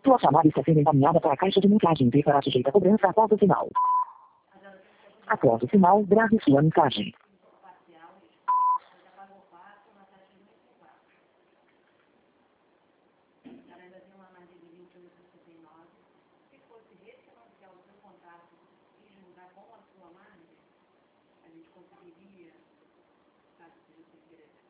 Sua chamada está sendo encaminhada para a caixa de mensagem e será sujeita a cobrança após o sinal. Após o sinal, grave sua mensagem. A gente conseguiria, sabe, se você querer